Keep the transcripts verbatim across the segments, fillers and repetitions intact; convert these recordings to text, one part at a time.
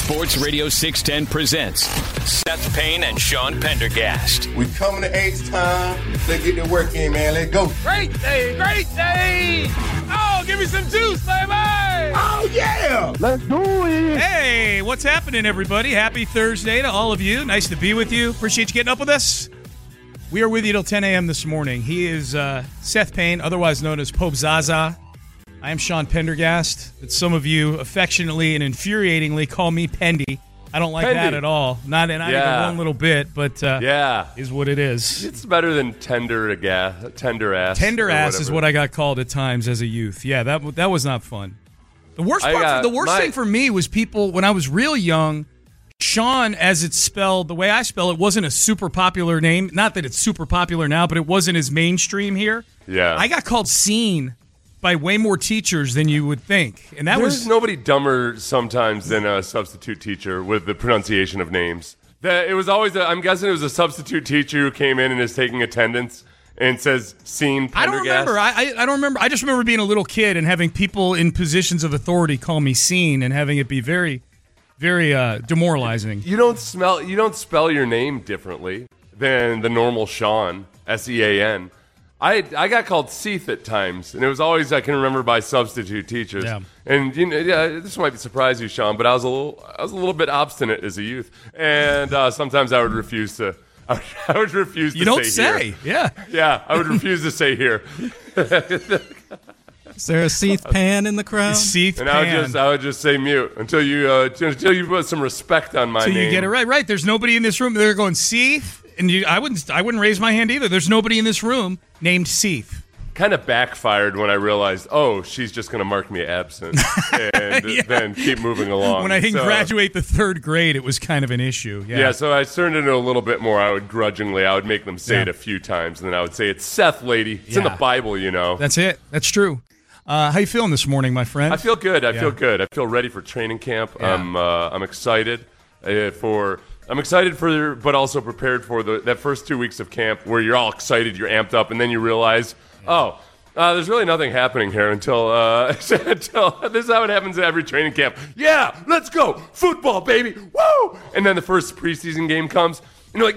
Sports Radio six ten presents Seth Payne and Sean Pendergast. We coming to H-Town. Let's get the work in, man. Let's go. Great day, great day. Oh, give me some juice, baby. Oh, yeah. Let's do it. Hey, what's happening, everybody? Happy Thursday to all of you. Nice to be with you. Appreciate you getting up with us. We are with you till ten a.m. this morning. He is uh, Seth Payne, otherwise known as Pope Zaza. I am Sean Pendergast, but some of you affectionately and infuriatingly call me Pendy. I don't like Pendy. that at all. Not, not yeah. even one little bit, but uh, yeah, is what it is. It's better than tender ass. Tender ass. Tender ass whatever. is what I got called at times as a youth. Yeah, that that was not fun. The worst part, got, the worst my, thing for me was people when I was real young. Sean, as it's spelled, the way I spell it, wasn't a super popular name. Not that it's super popular now, but it wasn't as mainstream here. Yeah, I got called Scene by way more teachers than you would think, and that There's was nobody dumber sometimes than a substitute teacher with the pronunciation of names. The, it was always, a, I'm guessing it was a substitute teacher who came in and is taking attendance and says, "Scene." I don't remember. I, I I don't remember. I just remember being a little kid and having people in positions of authority call me Scene and having it be very, very uh, demoralizing. You don't smell. You don't spell your name differently than the normal Sean. S E A N. I I got called Seath at times, and it was always, I can remember, by substitute teachers. Yeah. And you know, yeah, this might surprise you, Sean, but I was a little I was a little bit obstinate as a youth, and uh, sometimes I would refuse to. I would, I would refuse to. You don't say. say, yeah, yeah. I would refuse to say here. Is there a Seath Pan in the crowd? Seath And Pan. I would just I would just say mute until you uh, until you put some respect on my Until name. you get it right. Right. There's nobody in this room. They're going Seath, and you, I wouldn't. I wouldn't raise my hand either. There's nobody in this room named Seath. Kind of backfired when I realized, oh, she's just going to mark me absent and Yeah. then keep moving along. When I didn't So- graduate the third grade, it was kind of an issue. Yeah. Yeah, so I turned into a little bit more. I would grudgingly, I would make them say Yeah. it a few times, and then I would say, "It's Seth, lady. It's in Yeah. the Bible, you know." That's it. That's true. Uh, how you feeling this morning, my friend? I feel good. I Yeah. feel good. I feel ready for training camp. Yeah. I'm uh, I'm excited uh, for. I'm excited for, but also prepared for the that first two weeks of camp where you're all excited, you're amped up, and then you realize, oh. Uh, there's really nothing happening here until uh, until this is how it happens at every training camp. Yeah, let's go football, baby, woo! And then the first preseason game comes, and you're like,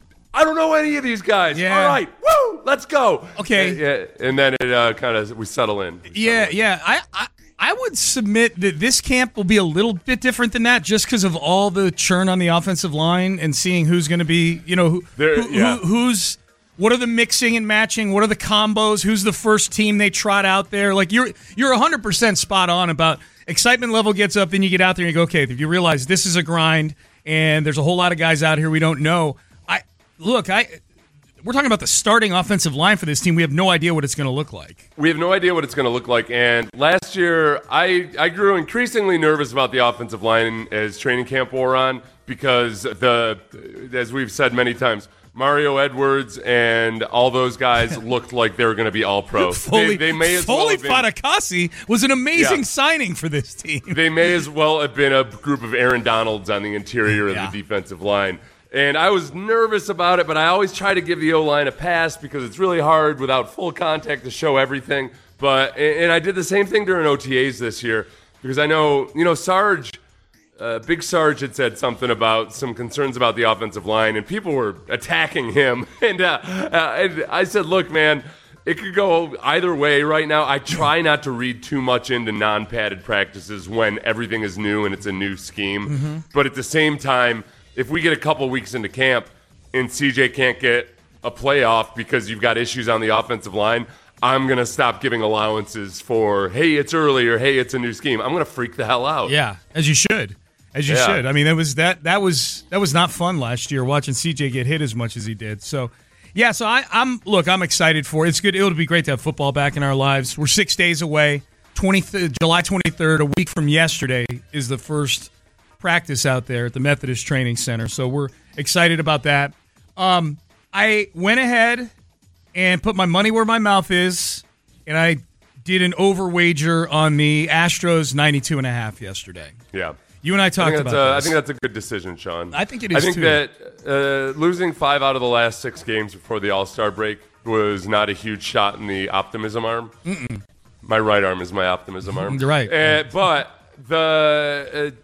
I don't know any of these guys. Yeah. All right, woo, let's go. Okay. And, yeah, and then it uh, kind of we settle in. We Yeah, settle in. yeah. I, I I would submit that this camp will be a little bit different than that, just because of all the churn on the offensive line and seeing who's going to be, you know, who, There- who, yeah. who who's. What are the mixing and matching? What are the combos? Who's the first team they trot out there? Like you're you're one hundred percent spot on about excitement level gets up, then you get out there and you go, okay, if you realize this is a grind and there's a whole lot of guys out here we don't know. I look, I we're talking about the starting offensive line for this team. We have no idea what it's going to look like. We have no idea what it's going to look like. And last year, I, I grew increasingly nervous about the offensive line as training camp wore on because, the as we've said many times, Mario Edwards and all those guys looked like they were going to be all-pro. Foley, they, they may as Foley well have been, Fatukasi was an amazing Yeah. signing for this team. They may as well have been a group of Aaron Donalds on the interior of Yeah. the defensive line. And I was nervous about it, but I always try to give the O-line a pass because it's really hard without full contact to show everything. But and I did the same thing during O T As this year because I know, you know, Sarge, uh, Big Sarge had said something about some concerns about the offensive line, and people were attacking him. And, uh, uh, and I said, look, man, it could go either way right now. I try not to read too much into non-padded practices when everything is new and it's a new scheme. Mm-hmm. But at the same time, if we get a couple weeks into camp and C J can't get a playoff because you've got issues on the offensive line, I'm going to stop giving allowances for, hey, it's early or hey, it's a new scheme. I'm going to freak the hell out. Yeah, as you should. As you Yeah. should. I mean, that was that that was that was not fun last year watching C J get hit as much as he did. So, yeah, so I, I'm look, I'm excited for it. It's good. It'll be great to have football back in our lives. We're six days away. twentieth July twenty-third, a week from yesterday, is the first practice out there at the Methodist Training Center. So we're excited about that. Um, I went ahead and put my money where my mouth is, and I did an over wager on the Astros ninety-two and a half yesterday. Yeah. You and I I talked think, about that's a, I this. think that's a good decision, Sean. I think it I is, think too. that uh, losing five out of the last six games before the All-Star break was not a huge shot in the optimism arm. My right arm is my optimism arm. You're right. Uh, but the uh,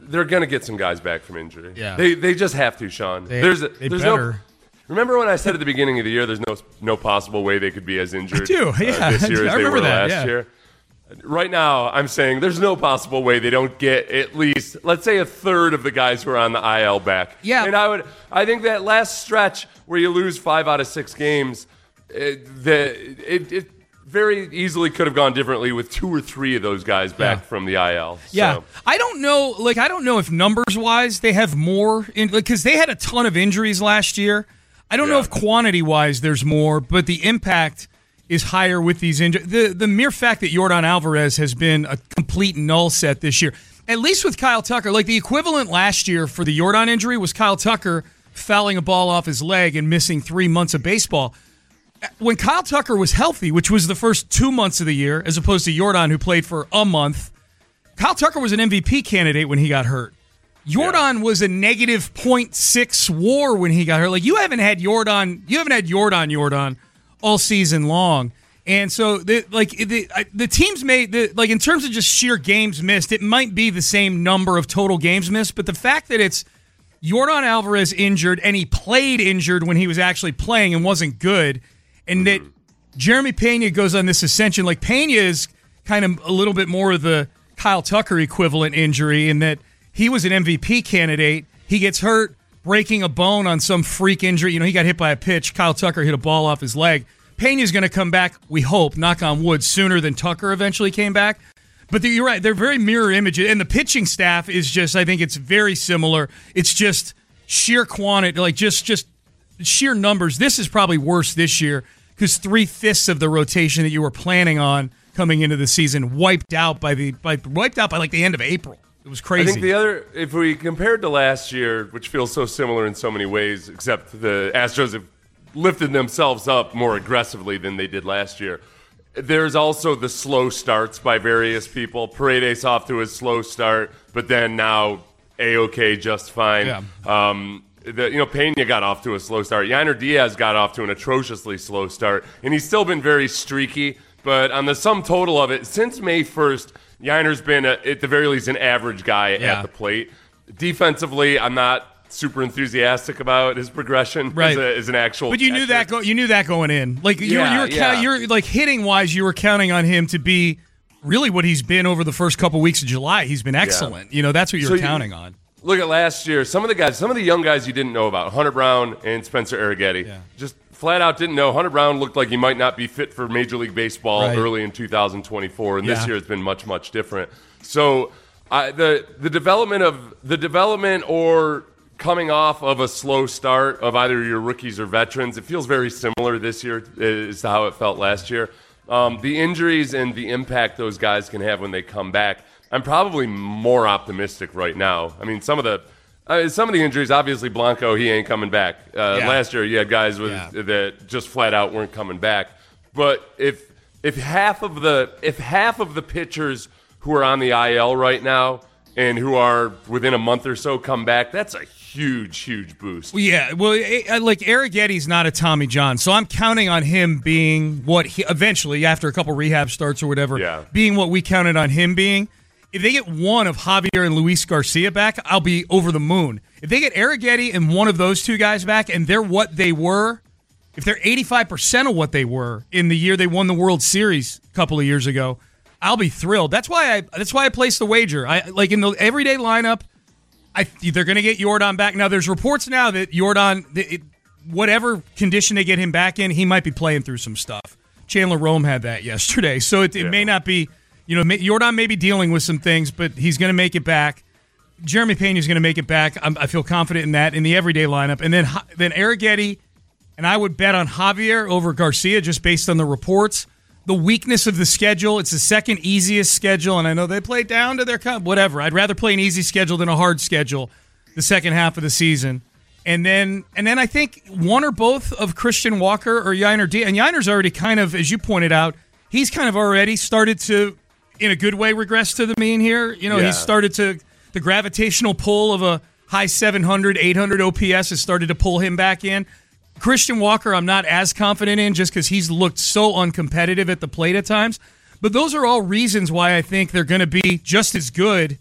they're going to get some guys back from injury. Yeah. They they just have to, Sean. They, there's a, they there's better. no. Remember when I said at the beginning of the year, there's no no possible way they could be as injured I do, yeah. uh, this year I as they remember were that, last yeah. year? Right now, I'm saying there's no possible way they don't get at least, let's say, a third of the guys who are on the I L back. Yeah. And I would, I think that last stretch where you lose five out of six games, it, the, it, it very easily could have gone differently with two or three of those guys back Yeah. from the I L. Yeah, So. I don't know. Like, I don't know if numbers wise they have more in because they had a ton of injuries last year. I don't know Yeah. if quantity wise there's more, but the impact is higher with these injuries. The the mere fact that Yordan Alvarez has been a complete null set this year, at least with Kyle Tucker, like the equivalent last year for the Yordan injury was Kyle Tucker fouling a ball off his leg and missing three months of baseball. When Kyle Tucker was healthy, which was the first two months of the year, as opposed to Yordan, who played for a month, Kyle Tucker was an M V P candidate when he got hurt. Yordan yeah. was a negative point six WAR when he got hurt. Like, you haven't had Yordan, you haven't had Yordan, Yordan all season long. And so, the, like, the the teams made, the, like, in terms of just sheer games missed, it might be the same number of total games missed, but the fact that it's Yordan Alvarez injured, and he played injured when he was actually playing and wasn't good, and that Jeremy Pena goes on this ascension. Like, Pena is kind of a little bit more of the Kyle Tucker equivalent injury in that he was an M V P candidate. He gets hurt breaking a bone on some freak injury. You know, he got hit by a pitch. Kyle Tucker hit a ball off his leg. Pena's going to come back, we hope, knock on wood, sooner than Tucker eventually came back. But you're right, they're very mirror images. And the pitching staff is just, I think it's very similar. It's just sheer quantity, like just, just sheer numbers. This is probably worse this year because three-fifths of the rotation that you were planning on coming into the season wiped out by the by wiped out by like the end of April. It was crazy. I think the other, if we compared to last year, which feels so similar in so many ways, except the Astros have lifted themselves up more aggressively than they did last year. There's also the slow starts by various people. Paredes off to a slow start, but then now A-OK just fine. Yeah. Um, the, you know, Pena got off to a slow start. Yainer Diaz got off to an atrociously slow start, and he's still been very streaky. But on the sum total of it, since May first, Yainer's been, a, at the very least, an average guy yeah. at the plate. Defensively, I'm not super enthusiastic about his progression right. as, a, as an actual But you catcher. knew that go, you knew that going in. Like you Yeah, were, you were yeah. count, you're like hitting wise, you were counting on him to be really what he's been over the first couple weeks of July. He's been excellent. Yeah. You know, that's what you So were you- counting on. Look at last year. Some of the guys, some of the young guys you didn't know about, Hunter Brown and Spencer Arrighetti, Yeah. just flat out didn't know. Hunter Brown looked like he might not be fit for Major League Baseball Right. early in two thousand twenty-four, and Yeah. this year it's been much, much different. So I, the the development of the development or coming off of a slow start of either your rookies or veterans, it feels very similar this year as to how it felt last year. Um, the injuries and the impact those guys can have when they come back, I'm probably more optimistic right now. I mean, some of the uh, some of the injuries, obviously Blanco, he ain't coming back. Uh, Yeah. Last year, you had guys with Yeah. that just flat out weren't coming back. But if if half of the if half of the pitchers who are on the I L right now and who are within a month or so come back, that's a huge, huge boost. Well, yeah, well, it, it- like Arrighetti's not a Tommy John, so I'm counting on him being what he eventually, after a couple rehab starts or whatever, Yeah. being what we counted on him being. If they get one of Javier and Luis Garcia back, I'll be over the moon. If they get Arrighetti and one of those two guys back, and they're what they were, if they're eighty-five percent of what they were in the year they won the World Series a couple of years ago, I'll be thrilled. That's why I. That's why I placed the wager. I like in the everyday lineup. I they're going to get Yordan back. Now, there's reports now that Yordan, it, whatever condition they get him back in, he might be playing through some stuff. Chandler Rome had that yesterday, so it, it Yeah. may not be. You know, may, Yordan may be dealing with some things, but he's going to make it back. Jeremy Pena is going to make it back. I'm, I feel confident in that in the everyday lineup, and then Ha- then Arrighetti, and I would bet on Javier over Garcia just based on the reports. The weakness of the schedule, it's the second easiest schedule, and I know they play down to their cup, whatever. I'd rather play an easy schedule than a hard schedule the second half of the season. And then and then I think one or both of Christian Walker or Yainer Diaz. And Yainer's already kind of, as you pointed out, he's kind of already started to, in a good way, regress to the mean here. You know, Yeah. he's started to, the gravitational pull of a high seven hundred, eight hundred O P S has started to pull him back in. Christian Walker, I'm not as confident in just because he's looked so uncompetitive at the plate at times. But those are all reasons why I think they're going to be just as good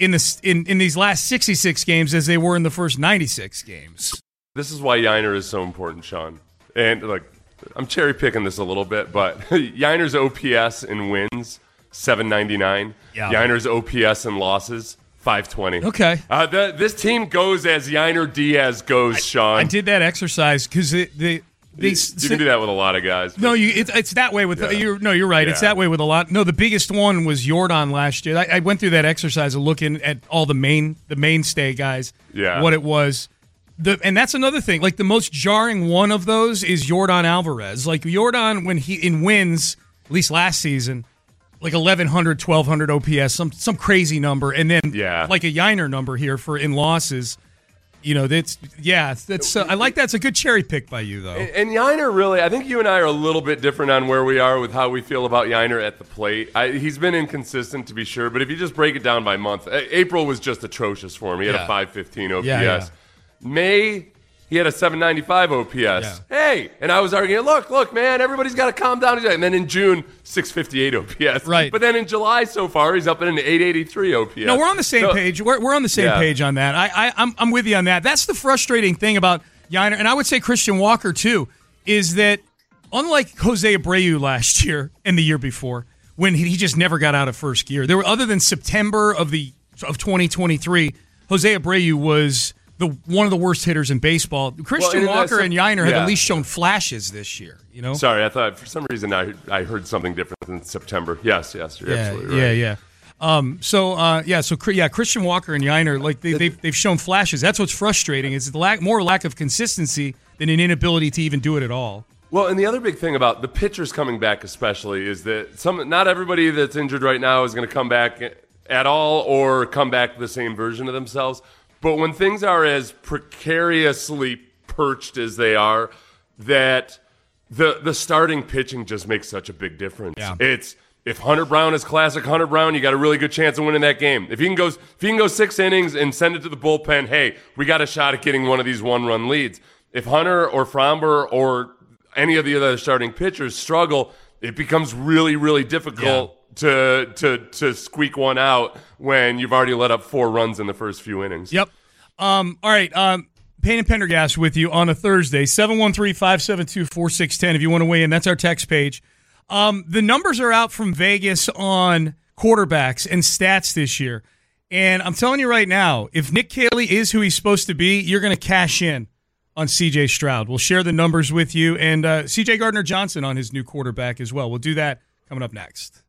in the in, in these last sixty-six games as they were in the first ninety-six games. This is why Yiner is so important, Sean. And like, I'm cherry picking this a little bit, but Yiner's O P S in wins seven ninety-nine. Yeah. Yiner's O P S in losses five twenty. Okay. Uh, the, this team goes as Yiner Diaz goes, Sean. I did that exercise because they, they you, you can do that with a lot of guys. No, you it's, it's that way with Yeah. you're no, you're right. Yeah. It's that way with a lot. No, the biggest one was Jordan last year. I, I went through that exercise of looking at all the main the mainstay guys. Yeah. What it was. The, and that's another thing. Like the most jarring one of those is Jordan Alvarez. Like Jordan, when he in wins, at least last season, like eleven hundred, twelve hundred O P S, some some crazy number, and then Yeah. like a Yiner number here for in losses. You know, that's yeah, that's uh, I like that. It's a good cherry pick by you though. And, and Yiner really, I think you and I are a little bit different on where we are with how we feel about Yiner at the plate. I, he's been inconsistent to be sure, but if you just break it down by month, April was just atrocious for him. He had Yeah. a five fifteen O P S. Yeah, yeah. May, he had a seven ninety-five O P S. Yeah. Hey, and I was arguing, look, look, man, everybody's got to calm down. And then in June, six fifty-eight O P S. Right. But then in July so far, he's up at an eight eighty-three O P S. No, we're on the same So- page. We're, we're on the same Yeah. page on that. I, I, I'm, I'm with you on that. That's the frustrating thing about Yiner, and I would say Christian Walker too, is that unlike Jose Abreu last year and the year before, when he, he just never got out of first gear, there were other than September of the of twenty twenty-three, Jose Abreu was the one of the worst hitters in baseball. Christian and that's Walker some- and Yiner have yeah. at least shown flashes this year. You know, Sorry, I thought for some reason I, I heard something different than September. Yes, yes, you're yeah, absolutely right. yeah, yeah. Um, so uh, yeah, so yeah, Christian Walker and Yiner, like they, they've they've shown flashes. That's what's frustrating. Is the lack more lack of consistency than an inability to even do it at all. Well, and the other big thing about the pitchers coming back, especially, is that some not everybody that's injured right now is going to come back at all or come back the same version of themselves. But when things are as precariously perched as they are, that the the starting pitching just makes such a big difference. Yeah. It's if Hunter Brown is classic Hunter Brown, you got a really good chance of winning that game. If he can go, if he can go six innings and send it to the bullpen, hey, we got a shot at getting one of these one-run leads. If Hunter or Fromber or any of the other starting pitchers struggle, it becomes really, really difficult to to to squeak one out when you've already let up four runs in the first few innings. Yep. Um, all right. Um, Payne and Pendergast with you on a Thursday, seven one three, five seven two, four six one zero if you want to weigh in. That's our text page. Um, the numbers are out from Vegas on quarterbacks and stats this year. And I'm telling you right now, if Nick Caley is who he's supposed to be, you're going to cash in on C J Stroud. We'll share the numbers with you. And uh, C J Gardner-Johnson on his new quarterback as well. We'll do that coming up next.